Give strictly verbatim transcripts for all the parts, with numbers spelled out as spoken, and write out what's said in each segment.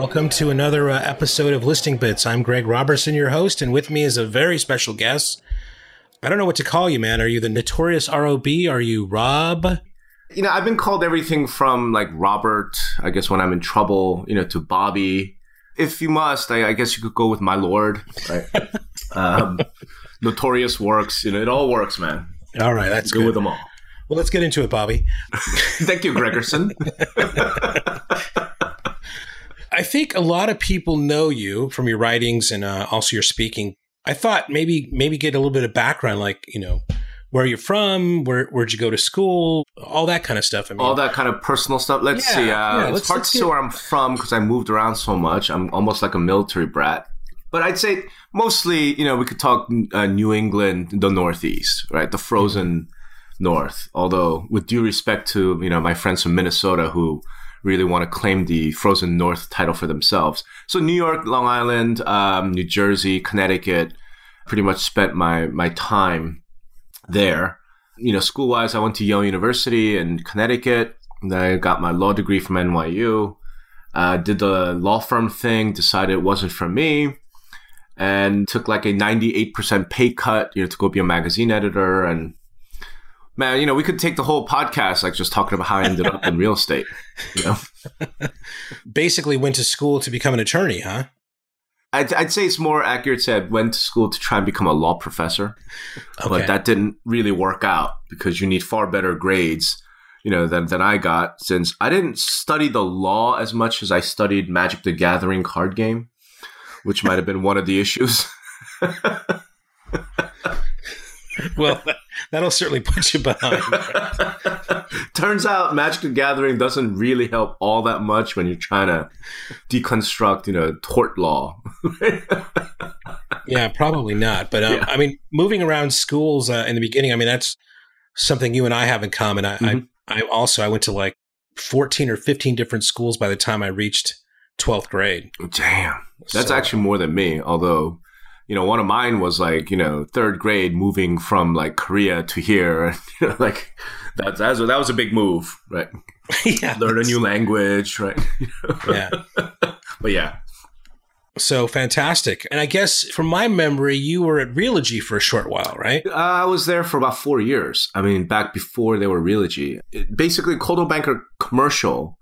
Welcome to another uh, episode of Listing Bits. I'm Greg Robertson, your host, and with me is a very special guest. I don't know what to call you, man. Are you the notorious R O B? Are you Rob? You know, I've been called everything from like Robert, I guess when I'm in trouble, you know, to Bobby. If you must, I, I guess you could go with my lord, right? um, notorious works, you know, it all works, man. All right, that's go good. with them all. Well, let's get into it, Bobby. Thank you, Gregerson. I think a lot of people know you from your writings and uh, also your speaking. I thought maybe maybe get a little bit of background, like, you know, where you're from, where where'd you go to school, all that kind of stuff. I mean, all that kind of personal stuff. Let's yeah, see. Uh, yeah, it's let's, hard let's to get... say where I'm from because I moved around so much. I'm almost like a military brat. But I'd say mostly, you know, we could talk uh, New England, the Northeast, right? The frozen mm-hmm. North. Although, with due respect to, you know, my friends from Minnesota who really want to claim the frozen North title for themselves. So New York, Long Island, um, New Jersey, Connecticut, pretty much spent my, my time there. You know, school-wise, I went to Yale University in Connecticut. Then I got my law degree from N Y U. Uh, did the law firm thing, decided it wasn't for me, and took like a ninety-eight percent pay cut, you know, to go be a magazine editor. And man, you know, we could take the whole podcast like just talking about how I ended up in real estate. You know, basically went to school to become an attorney, huh? I'd, I'd say it's more accurate to say I went to school to try and become a law professor, okay. But that didn't really work out because you need far better grades, you know, than, than I got, since I didn't study the law as much as I studied Magic the Gathering card game, which might have been one of the issues. Well, that'll certainly put you behind. Turns out Magic the Gathering doesn't really help all that much when you're trying to deconstruct, you know, tort law. Yeah, probably not. But um, yeah. I mean, moving around schools uh, in the beginning, I mean, that's something you and I have in common. I, mm-hmm. I, I also, I went to like fourteen or fifteen different schools by the time I reached twelfth grade. Damn. That's so, actually more than me, although... You know, one of mine was like, you know, third grade moving from like Korea to here. You know, like that, that, was, that was a big move, right? Yeah. Learn a new language, right? Yeah. But yeah. So fantastic. And I guess from my memory, you were at Realogy for a short while, right? Uh, I was there for about four years. I mean, back before they were Realogy. It, basically, Coldwell Banker Commercial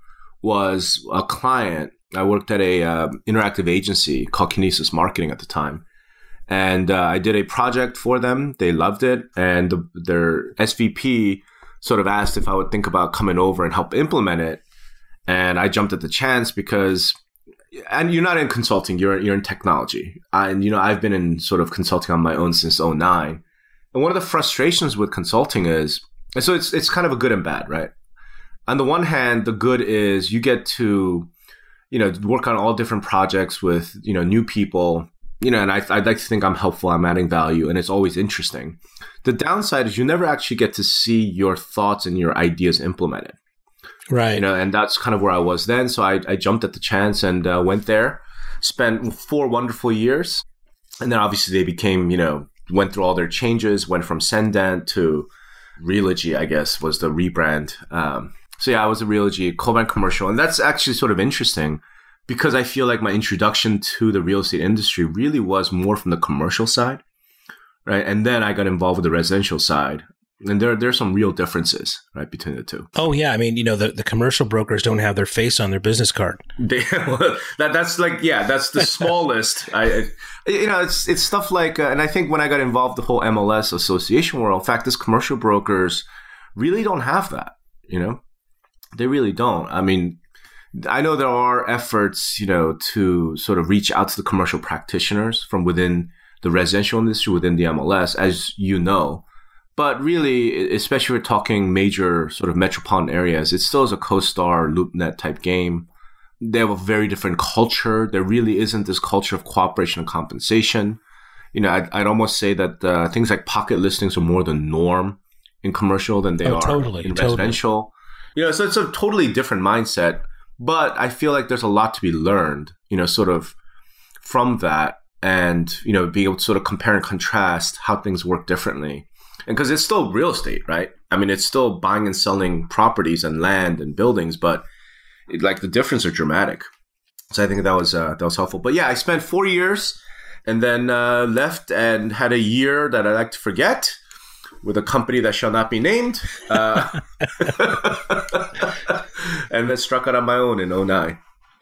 was a client. I worked at a uh, interactive agency called Kinesis Marketing at the time. And uh, I did a project for them. They loved it. And the, their S V P sort of asked if I would think about coming over and help implement it. And I jumped at the chance because, and you're not in consulting, you're, you're in technology. And, you know, I've been in sort of consulting on my own since oh nine. And one of the frustrations with consulting is, and so it's, it's kind of a good and bad, right? On the one hand, the good is you get to, you know, work on all different projects with, you know, new people. You know, and I, I'd like to think I'm helpful, I'm adding value, and it's always interesting. The downside is you never actually get to see your thoughts and your ideas implemented. Right. You know, and that's kind of where I was then. So I, I jumped at the chance and uh, went there, spent four wonderful years. And then obviously they became, you know, went through all their changes, went from Sendent to Realogy, I guess, was the rebrand. Um, so yeah, I was a Realogy, Coldwell Banker Commercial. And that's actually sort of interesting, because I feel like my introduction to the real estate industry really was more from the commercial side, right? And then I got involved with the residential side. And there, there's some real differences, right, between the two. Oh, yeah. I mean, you know, the, the commercial brokers don't have their face on their business card. They, well, that That's like, yeah, that's the smallest. I, I, you know, it's it's stuff like, uh, and I think when I got involved, the whole M L S association world, in fact, this commercial brokers really don't have that, you know? They really don't. I mean, I know there are efforts, you know, to sort of reach out to the commercial practitioners from within the residential industry, within the M L S, as you know. But really, especially if we're talking major sort of metropolitan areas, it still is a CoStar, LoopNet type game. They have a very different culture. There really isn't this culture of cooperation and compensation. You know, I'd, I'd almost say that uh, things like pocket listings are more the norm in commercial than they oh, are totally, in totally. residential. You know, so it's a totally different mindset. But I feel like there's a lot to be learned, you know, sort of from that, and, you know, being able to sort of compare and contrast how things work differently. And because it's still real estate, right? I mean, it's still buying and selling properties and land and buildings, but it, like the difference are dramatic. So I think that was uh, that was helpful. But yeah, I spent four years and then uh, left and had a year that I like to forget with a company that shall not be named. Uh, and then struck out on my own in oh nine.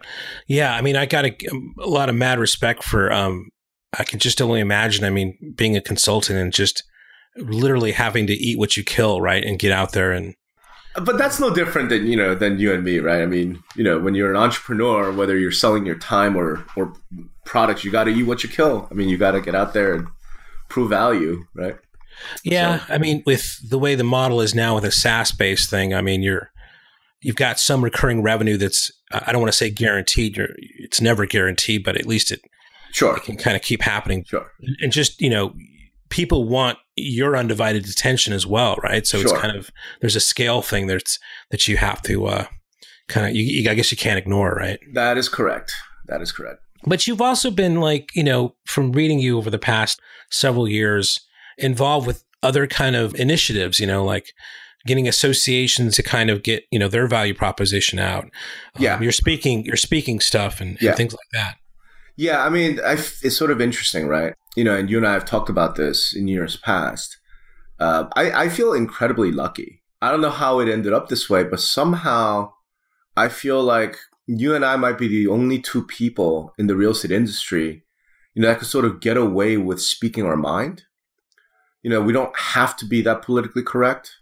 Yeah, I mean, I got a, a lot of mad respect for, um, I can just only imagine, I mean, being a consultant and just literally having to eat what you kill, right? And get out there and... But that's no different than, you know, than you and me, right? I mean, you know, when you're an entrepreneur, whether you're selling your time or, or products, you got to eat what you kill. I mean, you got to get out there and prove value, right? Yeah. So. I mean, with the way the model is now with a SaaS-based thing, I mean, you're, you've got some recurring revenue that's, I don't want to say guaranteed. You're, it's never guaranteed, but at least it, sure. it can kind of keep happening. Sure. And just, you know, people want your undivided attention as well, right? So sure. It's kind of, there's a scale thing that's, that you have to uh, kind of, you, you, I guess you can't ignore, right? That is correct. That is correct. But you've also been like, you know, from reading you over the past several years, involved with other kind of initiatives, you know, like getting associations to kind of get, you know, their value proposition out. Yeah. Um, you're speaking, you're speaking stuff and, and yeah. things like that. Yeah. I mean, I, it's sort of interesting, right? You know, and you and I have talked about this in years past. Uh, I, I feel incredibly lucky. I don't know how it ended up this way, but somehow I feel like you and I might be the only two people in the real estate industry, you know, that could sort of get away with speaking our mind. You know, we don't have to be that politically correct.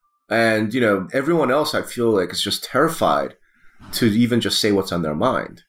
And, you know, everyone else, I feel like, is just terrified to even just say what's on their mind.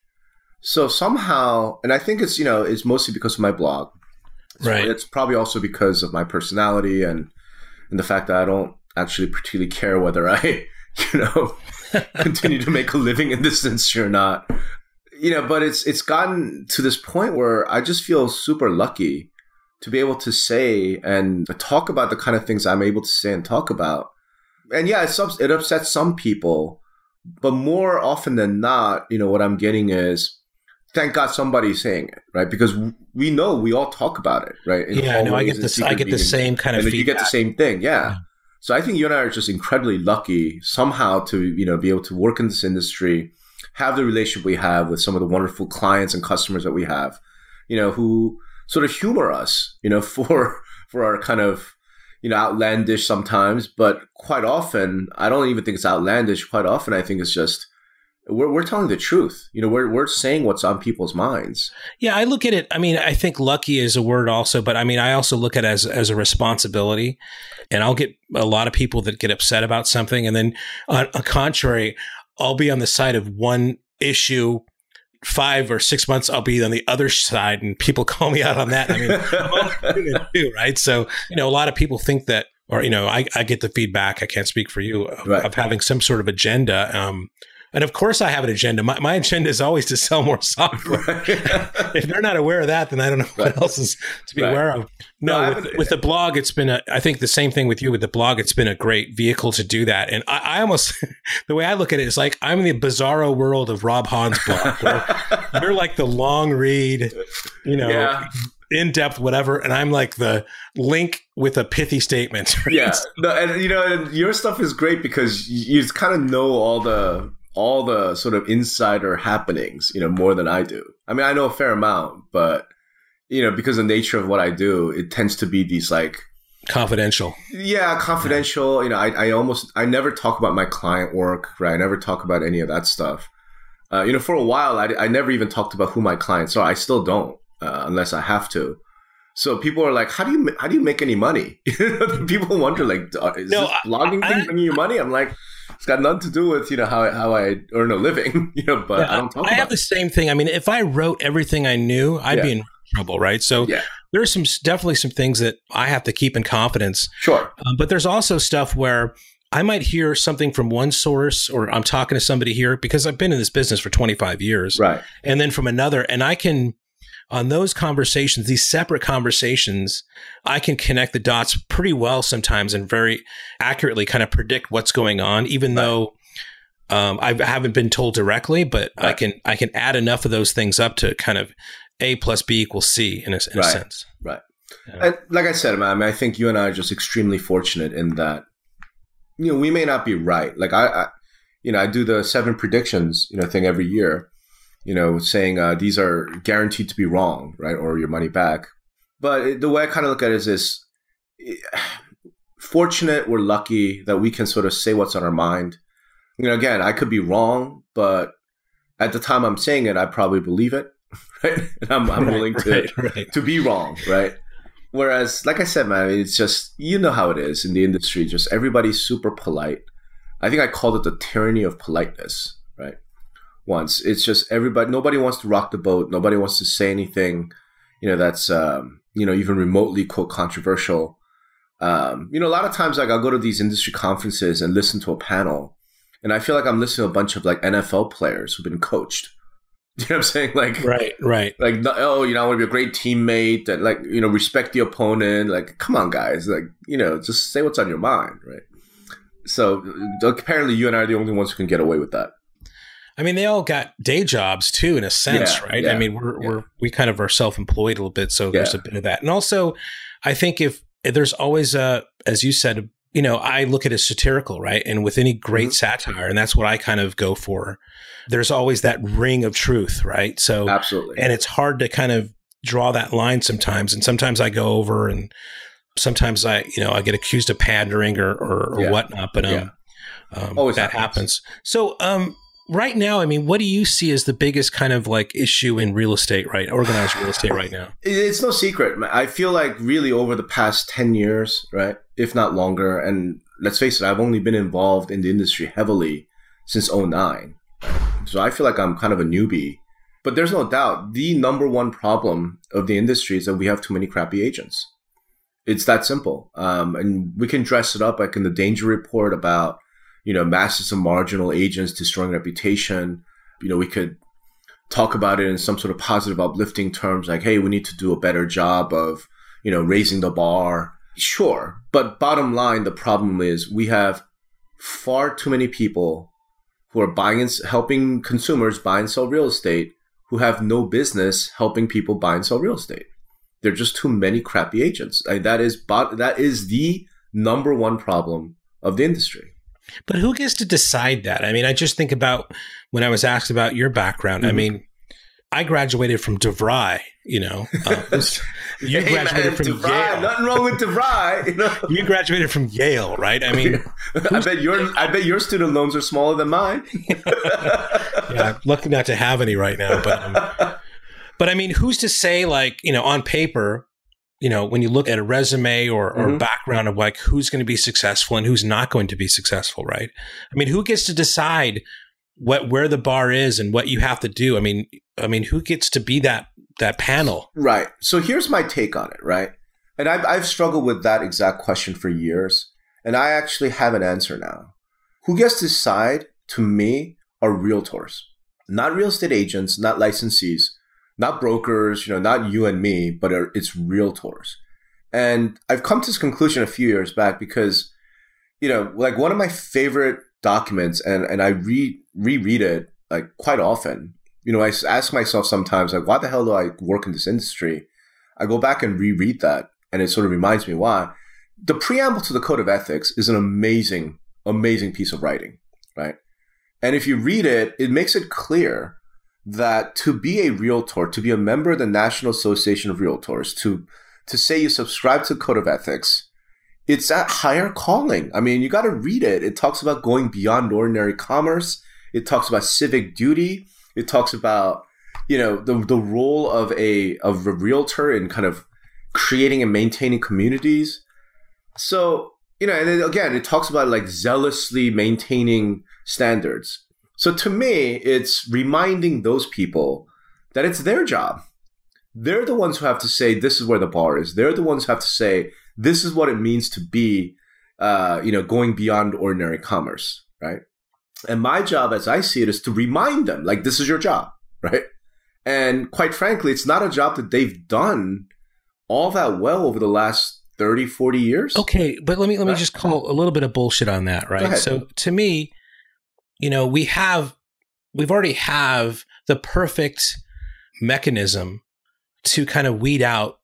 So somehow, and I think it's, you know, it's mostly because of my blog. Right. So it's probably also because of my personality and, and the fact that I don't actually particularly care whether I, you know, continue to make a living in this industry or not. You know, but it's it's gotten to this point where I just feel super lucky to be able to say and talk about the kind of things I'm able to say and talk about. And yeah, it, it upsets some people, but more often than not, you know, what I'm getting is, thank God somebody's saying it, right? Because we know we all talk about it, right? In yeah, no, I get this. I get meetings, the same kind of and feedback. You get the same thing, yeah. yeah. So I think you and I are just incredibly lucky somehow to, you know, be able to work in this industry, have the relationship we have with some of the wonderful clients and customers that we have, you know, who sort of humor us, you know, for for our kind of, you know, outlandish sometimes, but quite often, I don't even think it's outlandish. Quite often, I think it's just, we're we're telling the truth. You know, we're we're saying what's on people's minds. Yeah, I look at it. I mean, I think lucky is a word also, but I mean, I also look at it as as a responsibility. And I'll get a lot of people that get upset about something, and then on the contrary, I'll be on the side of one issue. Five or six months, I'll be on the other side, and people call me out on that. I mean, I'm all doing it too, right? So, you know, a lot of people think that, or you know, I, I get the feedback. I can't speak for you of, right. of having some sort of agenda. Um, And of course I have an agenda. My, my agenda is always to sell more software. If they're not aware of that, then I don't know what right. else is to be right. aware of. No, no with, with the blog, it's been a, I think the same thing with you with the blog. It's been a great vehicle to do that. And I, I almost, the way I look at it is like, I'm in the bizarro world of Rob Hahn's blog, where you're like the long read, you know, yeah. in-depth, whatever. And I'm like the link with a pithy statement. Right? Yeah. No, and you know, and your stuff is great because you, you kind of know all the, all the sort of insider happenings, you know, more than I do. I mean, I know a fair amount, but, you know, because of the nature of what I do, it tends to be these like... Confidential. Yeah, confidential. Yeah. You know, I, I almost, I never talk about my client work, right? I never talk about any of that stuff. Uh, you know, for a while, I, I never even talked about who my clients are. I still don't, uh, unless I have to. So people are like, how do you, how do you make any money? People wonder, like, is no, this blogging I, thing bringing you money? I'm like... It's got nothing to do with, you know, how, how I earn a living, you know, but yeah, I don't talk I about it. I have the same thing. I mean, if I wrote everything I knew, I'd yeah. be in trouble, right? So yeah. there's some definitely some things that I have to keep in confidence. Sure. Um, but there's also stuff where I might hear something from one source, or I'm talking to somebody here because I've been in this business for twenty-five years. Right. And then from another, and I can... On those conversations, these separate conversations, I can connect the dots pretty well sometimes and very accurately kind of predict what's going on, even right. though um, I haven't been told directly, but right. I can I can add enough of those things up to kind of A plus B equals C in a, in right. a sense. Right. Yeah. And like I said, man, I mean, I think you and I are just extremely fortunate in that, you know, we may not be right. Like I, I you know, I do the seven predictions, you know, thing every year. you know, saying uh, these are guaranteed to be wrong, right? Or your money back. But it, the way I kind of look at it is this, fortunate, we're lucky that we can sort of say what's on our mind. You know, again, I could be wrong, but at the time I'm saying it, I probably believe it, right? And I'm, I'm right, willing to, right, right. to be wrong, right? Whereas, like I said, man, it's just, you know how it is in the industry, just everybody's super polite. I think I called it the tyranny of politeness, right? Once. It's just everybody, nobody wants to rock the boat. Nobody wants to say anything, you know, that's, um, you know, even remotely, quote, controversial. Um, you know, a lot of times, like, I'll go to these industry conferences and listen to a panel, and I feel like I'm listening to a bunch of, like, N F L players who've been coached. You know what I'm saying? Like, right, right. Like, oh, you know, I want to be a great teammate and, like, you know, respect the opponent. Like, come on, guys. Like, you know, just say what's on your mind, right? So apparently you and I are the only ones who can get away with that. I mean, they all got day jobs too, in a sense, yeah, right? Yeah, I mean, we're, yeah. we're, we kind of are self-employed a little bit. So yeah. there's a bit of that. And also I think if, if there's always a, as you said, you know, I look at it as satirical, right? And with any great mm-hmm. satire, and that's what I kind of go for, there's always that ring of truth, right? So, absolutely. And it's hard to kind of draw that line sometimes. And sometimes I go over and sometimes I, you know, I get accused of pandering or, or, or yeah. whatnot, but, um, yeah. um always that happens. happens. So, um, right now, I mean, what do you see as the biggest kind of like issue in real estate, right? Organized real estate right now? It's no secret. I feel like really over the past ten years, right? If not longer. And let's face it, I've only been involved in the industry heavily since oh nine. So I feel like I'm kind of a newbie. But there's no doubt the number one problem of the industry is that we have too many crappy agents. It's that simple. Um, and we can dress it up like in the Danger Report about, you know, masses of marginal agents destroying reputation. You know, we could talk about it in some sort of positive, uplifting terms like, hey, we need to do a better job of, you know, raising the bar. Sure. But bottom line, the problem is we have far too many people who are buying and helping consumers buy and sell real estate who have no business helping people buy and sell real estate. There are just too many crappy agents. Like, that is, that is the number one problem of the industry. But who gets to decide that? I mean, I just think about when I was asked about your background. Mm-hmm. I mean, I graduated from DeVry, you know. Um, you hey graduated man, from DeVry, Yale. Nothing wrong with DeVry. You know? You graduated from Yale, right? I mean, I bet your I bet your student loans are smaller than mine. Yeah, I'm lucky not to have any right now. But, um, but I mean, who's to say, like, you know, on paper, you know, when you look at a resume or, or mm-hmm. background of like who's going to be successful and who's not going to be successful, right? I mean, who gets to decide what where the bar is and what you have to do? I mean, I mean, who gets to be that that panel? Right. So here's my take on it, right? And I've I've struggled with that exact question for years, and I actually have an answer now. Who gets to decide, to me, are realtors, not real estate agents, not licensees. Not brokers, you know, not you and me, but it's realtors. And I've come to this conclusion a few years back because, you know, like one of my favorite documents, and, and I re reread it like quite often. You know, I ask myself sometimes, like, why the hell do I work in this industry? I go back and reread that, and it sort of reminds me why. The preamble to the Code of Ethics is an amazing, amazing piece of writing, right? And if you read it, it makes it clear that to be a realtor, to be a member of the National Association of Realtors, to to say you subscribe to the Code of Ethics, it's that higher calling. I mean, you got to read it. It talks about going beyond ordinary commerce. It talks about civic duty. It talks about, you know, the the role of a of a realtor in kind of creating and maintaining communities. So, you know, and then again, it talks about like zealously maintaining standards. So to me, it's reminding those people that it's their job. They're the ones who have to say, this is where the bar is. They're the ones who have to say, this is what it means to be, uh, you know, going beyond ordinary commerce, right? And my job, as I see it, is to remind them, like, this is your job, right? And quite frankly, it's not a job that they've done all that well over the last thirty, forty years. Okay, but let me let me just call a little bit of bullshit on that, right? So to me, you know, we have, we've already have the perfect mechanism to kind of weed out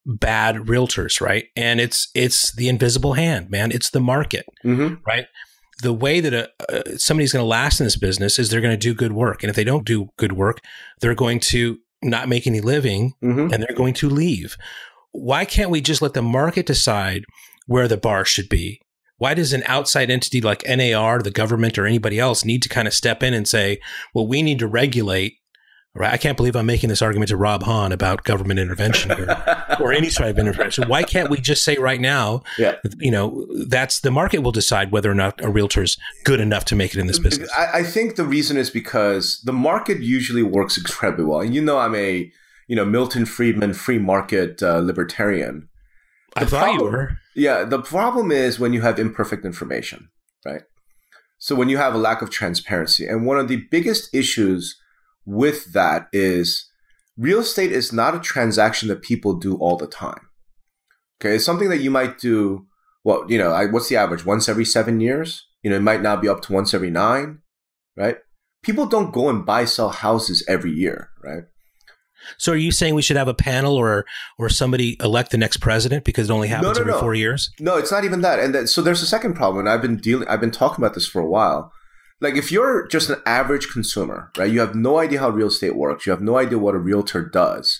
bad realtors, right? And it's, it's the invisible hand, man. It's the market, mm-hmm. right? the way that a, uh, somebody's going to last in this business is they're going to do good work. And if they don't do good work, they're going to not make any living mm-hmm. and they're going to leave. Why can't we just let the market decide where the bar should be? Why does an outside entity like N A R, the government, or anybody else need to kind of step in and say, well, we need to regulate? Right? I can't believe I'm making this argument to Rob Hahn about government intervention or, or any sort of intervention. Why can't we just say right now, yeah. you know, that's the market will decide whether or not a realtor is good enough to make it in this business? I, I think the reason is because the market usually works incredibly well. And you know, I'm a, you know, Milton Friedman free market uh, libertarian. The I thought problem, you were. Yeah. The problem is when you have imperfect information, right? So when you have a lack of transparency, and one of the biggest issues with that is real estate is not a transaction that people do all the time. Okay. It's something that you might do. Well, you know, I, what's the average? Once every seven years? You know, it might now be up to once every nine, right? People don't go and buy, sell houses every year, right? So are you saying we should have a panel or or somebody elect the next president because it only happens no, no, every no. four years? No, it's not even that. And that, so there's a second problem. And I've been dealing, I've been talking about this for a while. Like if you're just an average consumer, right? You have no idea how real estate works. You have no idea what a realtor does.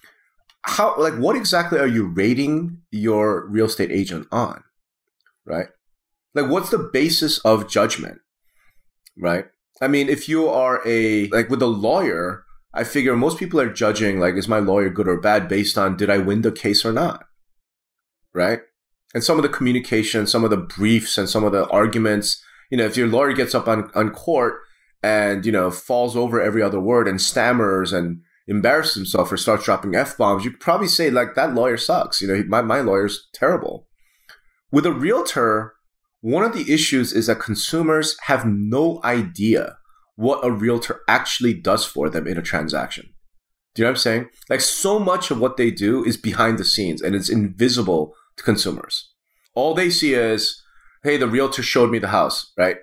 How, like, what exactly are you rating your real estate agent on, right? Like, what's the basis of judgment, right? I mean, if you are a, like with a lawyer, I figure most people are judging, like, is my lawyer good or bad based on did I win the case or not, right? And some of the communication, some of the briefs and some of the arguments, you know, if your lawyer gets up on, on court and, you know, falls over every other word and stammers and embarrasses himself or starts dropping F-bombs, you could probably say, like, that lawyer sucks. You know, my, my lawyer's terrible. With a realtor, one of the issues is that consumers have no idea what a realtor actually does for them in a transaction. Do you know what I'm saying? Like, so much of what they do is behind the scenes and it's invisible to consumers. All they see is, hey, the realtor showed me the house, right?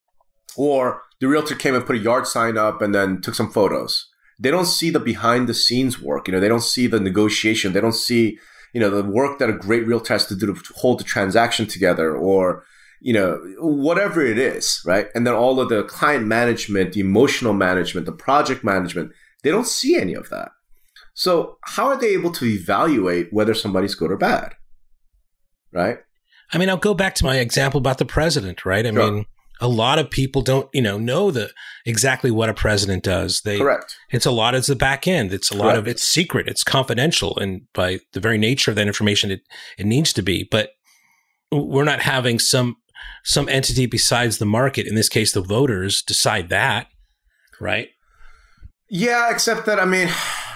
Or the realtor came and put a yard sign up and then took some photos. They don't see the behind the scenes work. You know, they don't see the negotiation. They don't see, you know, the work that a great realtor has to do to hold the transaction together or, you know, whatever it is, right? And then all of the client management, the emotional management, the project management, they don't see any of that. So how are they able to evaluate whether somebody's good or bad, right? I mean, I'll go back to my example about the president, right? I sure. mean, a lot of people don't, you know, know the exactly what a president does. They, Correct. It's a lot of the back end. It's a Correct. lot of it's secret. It's confidential, and by the very nature of that information, it it needs to be. But we're not having some some entity besides the market, in this case, the voters, decide that, right? Yeah, except that I mean,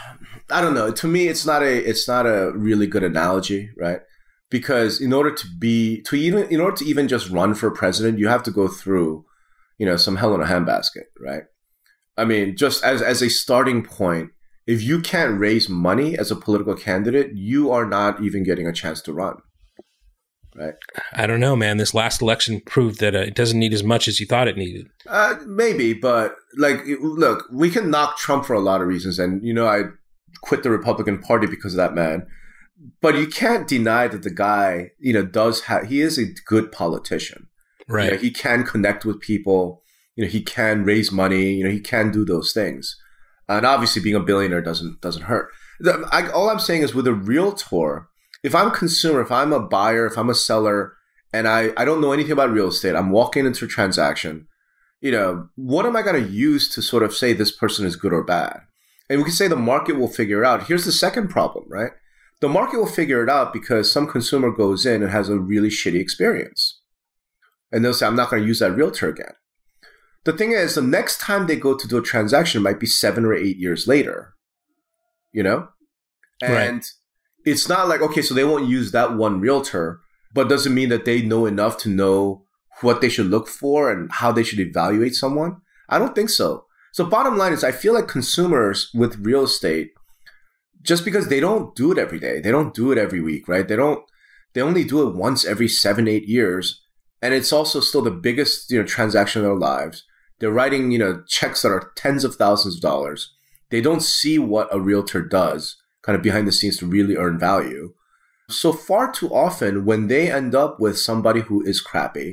I don't know. To me, it's not a it's not a really good analogy, right? Because in order to be, to even, in order to even just run for president, you have to go through, you know, some hell in a handbasket, right? I mean, just as, as a starting point, if you can't raise money as a political candidate, you are not even getting a chance to run, right? I don't know, man. This last election proved that uh, it doesn't need as much as you thought it needed. Uh, maybe, but like, look, we can knock Trump for a lot of reasons. And, you know, I quit the Republican Party because of that man. But you can't deny that the guy, you know, does have, he is a good politician. Right. You know, he can connect with people. You know, he can raise money. You know, he can do those things. And obviously being a billionaire doesn't, doesn't hurt. The, I, all I'm saying is with a realtor, if I'm a consumer, if I'm a buyer, if I'm a seller, and I, I don't know anything about real estate, I'm walking into a transaction, you know, what am I going to use to sort of say this person is good or bad? And we can say the market will figure it out. Here's the second problem, right? The market will figure it out because some consumer goes in and has a really shitty experience. And they'll say, I'm not going to use that realtor again. The thing is, the next time they go to do a transaction might be seven or eight years later, you know? And right. It's not like, okay, so they won't use that one realtor, but doesn't mean that they know enough to know what they should look for and how they should evaluate someone. I don't think so. So bottom line is, I feel like consumers with real estate, just because they don't do it every day, they don't do it every week, right? They don't, they only do it once every seven, eight years. And it's also still the biggest, you know, transaction of their lives. They're writing, you know, checks that are tens of thousands of dollars. They don't see what a realtor does kind of behind the scenes to really earn value. So far too often, when they end up with somebody who is crappy,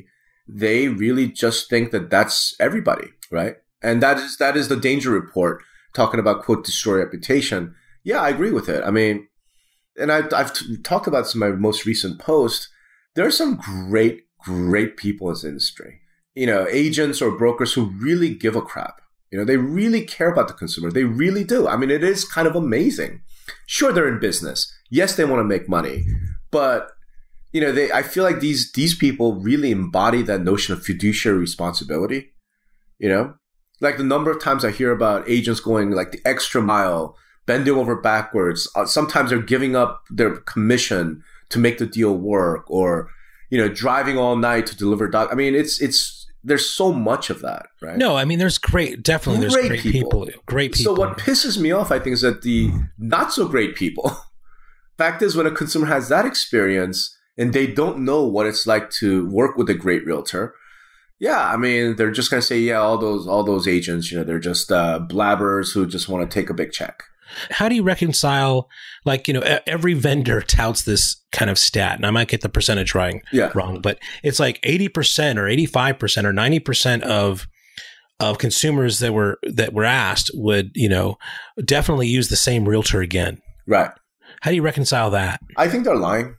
they really just think that that's everybody, right? And that is that is the danger report talking about, quote, destroy reputation. Yeah, I agree with it. I mean, and I've, I've t- talked about some of my most recent posts. There are some great, great people in this industry, you know, agents or brokers who really give a crap. You know, they really care about the consumer. They really do. I mean, it is kind of amazing. Sure, they're in business. Yes, they want to make money, but you know, they. I feel like these these people really embody that notion of fiduciary responsibility. You know, like the number of times I hear about agents going like the extra mile, bending over backwards. Uh, sometimes they're giving up their commission to make the deal work, or you know, driving all night to deliver doc. I mean, it's it's there's so much of that, right? No, I mean, there's great, definitely, there's great, great people. people, great people. So what pisses me off, I think, is that the not so great people. Fact is, when a consumer has that experience and they don't know what it's like to work with a great realtor, yeah, I mean, they're just going to say, yeah, all those all those agents, you know, they're just uh, blabbers who just want to take a big check. How do you reconcile, like, you know, every vendor touts this kind of stat, and I might get the percentage wrong, yeah. wrong, but it's like eighty percent or eighty-five percent or ninety percent of of consumers that were that were asked would, you know, definitely use the same realtor again. Right. How do you reconcile that? I think they're lying.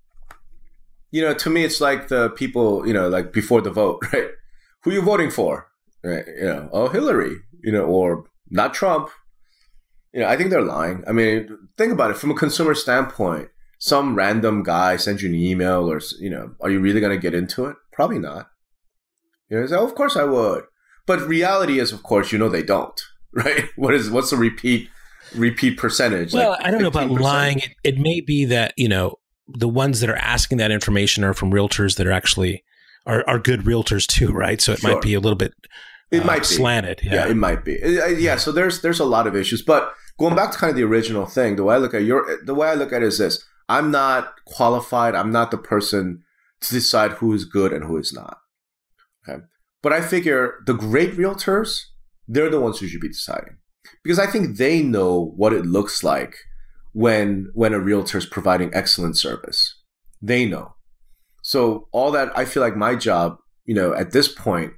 You know, to me, it's like the people, you know, like before the vote, right? Who are you voting for? Right? You know, oh, Hillary, you know, or not Trump. You know, I think they're lying. I mean, think about it from a consumer standpoint. Some random guy sends you an email, or, you know, are you really going to get into it? Probably not. You know, say, oh, of course I would. But reality is, of course, you know, they don't, right? What is, what's the repeat, repeat percentage? Well, like I don't know about lying. It, it may be that, you know, the ones that are asking that information are from realtors that are actually are, are good realtors too, right? So it Sure. might be a little bit it uh, might be. slanted. Yeah. yeah, it might be. Uh, Yeah, so there's there's a lot of issues. But going back to kind of the original thing, the way I look at your the way I look at it is this: I'm not qualified. I'm not the person to decide who is good and who is not. Okay, but I figure the great realtors, they're the ones who should be deciding, because I think they know what it looks like when when a realtor is providing excellent service. They know. So all that, I feel like my job, you know, at this point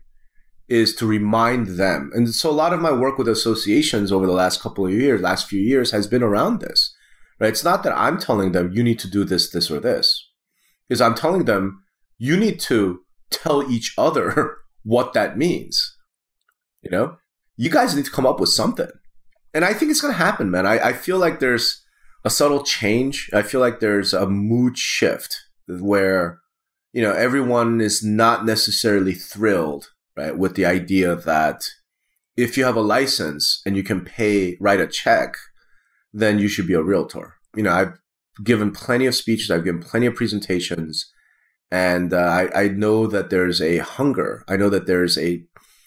is to remind them. And so a lot of my work with associations over the last couple of years, last few years, has been around this, right? It's not that I'm telling them you need to do this, this, or this. Is I'm telling them you need to tell each other what that means. You know, you guys need to come up with something. And I think it's going to happen, man. I, I feel like there's a subtle change. I feel like there's a mood shift where, you know, everyone is not necessarily thrilled, right, with the idea that if you have a license and you can pay, write a check, then you should be a realtor. You know, I've given plenty of speeches, I've given plenty of presentations, and uh, I, I know that there's a hunger. I know that there's a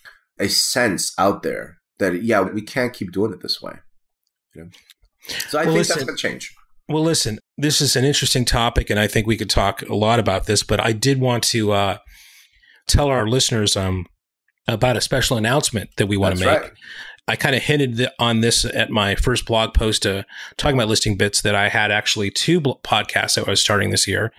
a sense out there that, yeah, we can't keep doing it this way. You know? So I well, think listen, that's going to change. Well, listen, this is an interesting topic, and I think we could talk a lot about this, but I did want to uh, tell our listeners um, about a special announcement that we want That's to make. right. I kind of hinted th- on this at my first blog post uh, talking about listing bits that I had actually two bl- podcasts that I was starting this year.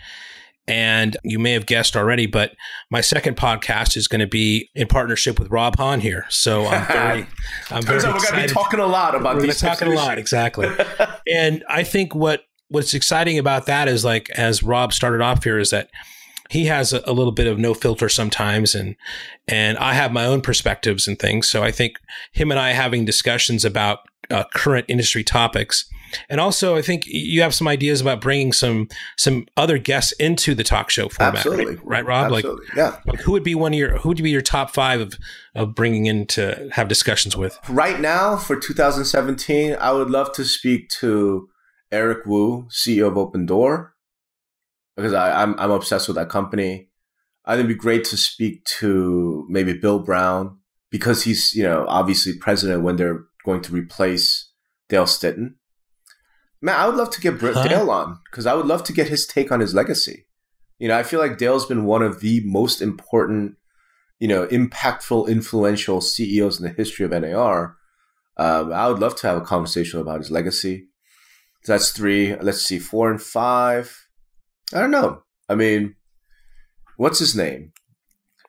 And you may have guessed already, but my second podcast is going to be in partnership with Rob Hahn here. So I'm very, I'm very Turns out we're going to be talking a lot about we're these. Talking a lot, exactly. And I think what what's exciting about that is, like, as Rob started off here, is that he has a, a little bit of no filter sometimes, and and I have my own perspectives and things. So I think him and I having discussions about uh, current industry topics. And also, I think you have some ideas about bringing some some other guests into the talk show format, Absolutely. right, right Rob? Absolutely. Like, yeah. like, who would be one of your who would be your top five of of bringing in to have discussions with? Right now, for two thousand seventeen, I would love to speak to Eric Wu, C E O of Opendoor, because I, I'm I'm obsessed with that company. I think it'd be great to speak to maybe Bill Brown, because he's, you know, obviously president when they're going to replace Dale Stitton. Man, I would love to get Br- huh? Dale on, because I would love to get his take on his legacy. You know, I feel like Dale's been one of the most important, you know, impactful, influential C E Os in the history of N A R. Um, I would love to have a conversation about his legacy. So that's three. Let's see, four and five. I don't know. I mean, what's his name?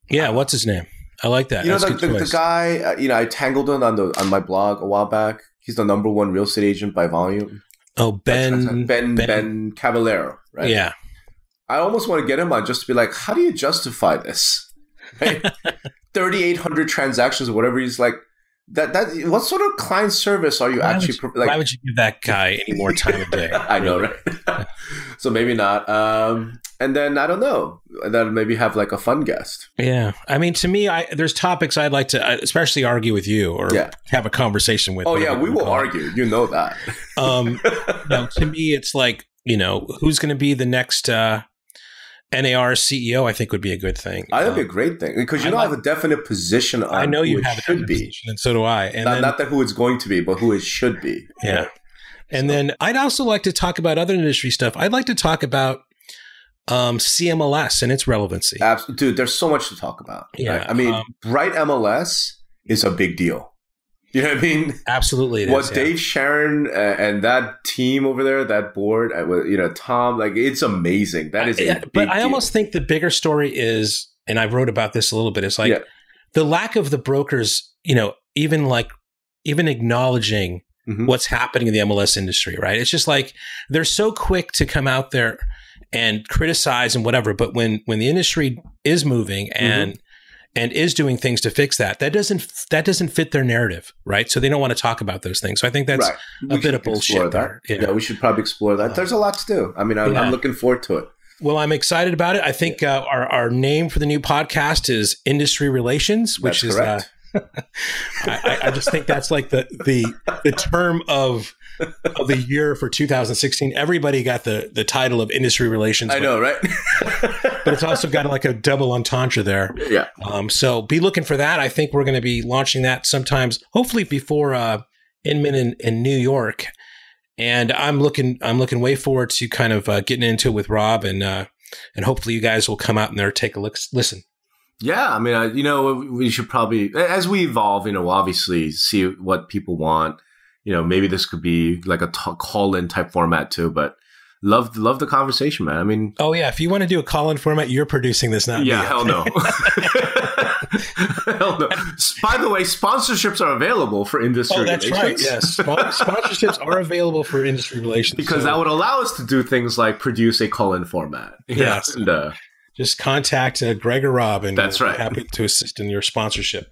Yeah, what's his name? I like that. You That's know, the, the, the guy, uh, you know, I tangled him on the on my blog a while back. He's the number one real estate agent by volume. Oh, Ben. Ben, Ben, Ben Cavallero, right? Yeah. I almost want to get him on just to be like, how do you justify this? Right? thirty-eight hundred transactions or whatever. He's like, that, that, what sort of client service are you why actually? Would you, like, why would you give that guy any more time of day? I know, right? So maybe not. Um, and then I don't know. Then maybe have like a fun guest. Yeah, I mean, to me, I there's topics I'd like to, especially argue with you or yeah. have a conversation with. Oh yeah, we will argue. You know that. um, no, to me, it's like, you know, who's going to be the next uh, N A R C E O? I think would be a good thing. I think um, it'd be a great thing because you I know like, I have a definite position on. I know you who have it a should be, position, and so do I. And not, then, not that who it's going to be, but who it should be. Yeah. And so. Then I'd also like to talk about other industry stuff. I'd like to talk about um, C M L S and its relevancy. Absolutely. Dude, there's so much to talk about. Yeah. Right? I mean, um, Bright M L S is a big deal. You know what I mean? Absolutely. It what is, Dave yeah. Sharon uh, and that team over there, that board, uh, you know, Tom, like it's amazing. That is a I, big But I deal. almost think the bigger story is, and I wrote about this a little bit, is like yeah. the lack of the brokers, you know, even like, even acknowledging mm-hmm. what's happening in the M L S industry, right? It's just like, they're so quick to come out there and criticize and whatever. But when, when the industry is moving and, mm-hmm. and is doing things to fix that, that doesn't, that doesn't fit their narrative, right? So they don't want to talk about those things. So I think that's right. a bit of bullshit there. Yeah. yeah, we should probably explore that. There's a lot to do. I mean, I'm, yeah. I'm looking forward to it. Well, I'm excited about it. I think uh, our, our name for the new podcast is Industry Relations, which that's is, uh, I, I just think that's like the, the, the term of, of the year for two thousand sixteen. Everybody got the, the title of Industry Relations. I know, right? But it's also got like a double entendre there. Yeah. Um, so be looking for that. I think we're going to be launching that sometimes, hopefully before uh, Inman in, in New York. And I'm looking, I'm looking way forward to kind of uh, getting into it with Rob, and uh, and hopefully you guys will come out and there take a look, listen. Yeah, I mean, uh, you know, we should probably, as we evolve, you know, obviously see what people want. You know, maybe this could be like a t- call-in type format too, but love love the conversation, man. I mean, oh yeah, if you want to do a call-in format, you're producing this, not yeah, me. hell no. Hell no. By the way, sponsorships are available for industry oh, that's relations. right. Yes, sponsorships are available for industry relations because so. that would allow us to do things like produce a call-in format. Yes. And, uh, just contact uh, Greg or Rob, and that's we'll right. be happy to assist in your sponsorship.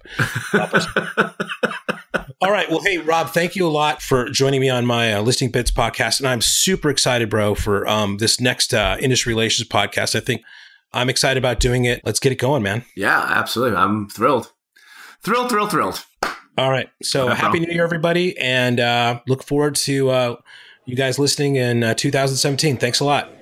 All right. Well, hey, Rob, thank you a lot for joining me on my uh, Listing Bits podcast. And I'm super excited, bro, for um, this next uh, industry relations podcast. I think I'm excited about doing it. Let's get it going, man. Yeah, absolutely. I'm thrilled. Thrilled, thrilled, thrilled. All right. So yeah, happy New Year, everybody. And uh, look forward to uh, you guys listening in uh, two thousand seventeen. Thanks a lot.